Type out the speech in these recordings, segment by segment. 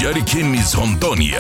de Ariquemes, Rondônia.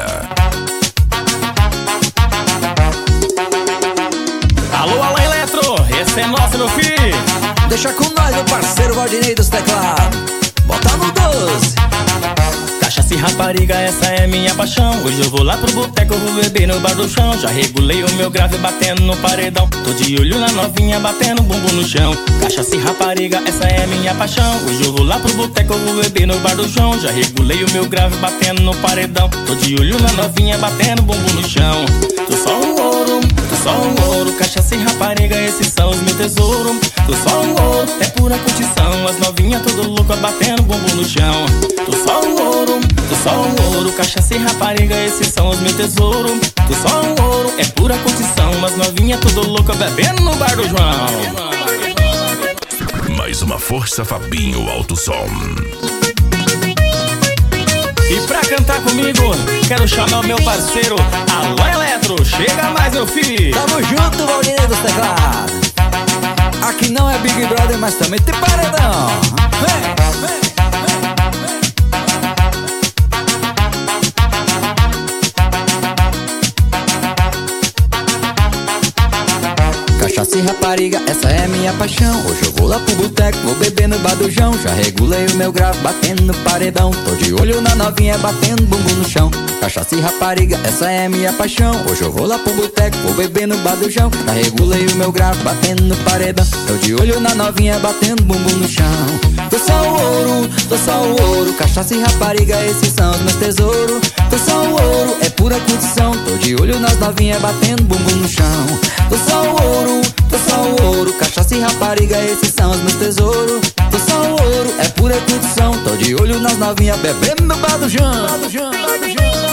Alô, alô, Eletro, esse é nosso, meu filho. Deixa com nós, meu parceiro Valdinei dos teclados. Bota no 12. Cachaça e rapariga, essa é minha paixão. Hoje eu vou lá pro boteco, vou beber no bar do chão. Já regulei o meu grave batendo no paredão. Tô de olho na novinha batendo bumbum no chão. Cachaça e rapariga, essa é minha paixão. Hoje eu vou lá pro boteco, vou beber no bar do chão. Já regulei o meu grave batendo no paredão. Tô de olho na novinha batendo bumbum no chão. Tô só um ouro, tô só um ouro. Cachaça e rapariga, esses são os meus tesouros. Tô só um ouro, é pura curtição. As novinhas tudo louca batendo bumbum no chão. Tô só um ouro, tô só um ouro. Cachaça e rapariga, esses são os meus tesouros. Tô só um ouro, é pura curtição. As novinhas tudo louca bebendo no bar do João. Mais uma força, Fabinho Alto Som. E pra cantar comigo, quero chamar o meu parceiro Alô, Eletro, chega mais, meu filho. Tamo junto, Valdinei dos teclados. Aqui não é Big Brother, mas também tem paredão. Vem, vem. Cachaça e rapariga, essa é minha paixão. Hoje eu vou lá pro boteco, vou beber no bar do João. Já regulei o meu grave batendo no paredão. Tô de olho na novinha batendo bumbum no chão. Cachaça e rapariga, essa é minha paixão. Hoje eu vou lá pro boteco, vou beber no bar do João. Já regulei o meu grave batendo no paredão. Tô de olho na novinha batendo bumbum no chão. Tô só o ouro, tô só o ouro. Cachaça e rapariga, esses são os meus tesouros. Tô só o ouro, é pura curtição. Tô de olho nas novinhas batendo bumbum no chão. Tô só o ouro, tô só o ouro. Cachaça e rapariga, esses são os meus tesouros. Tô só o ouro, é pura curtição. Tô de olho nas novinhas bebendo no bar do João.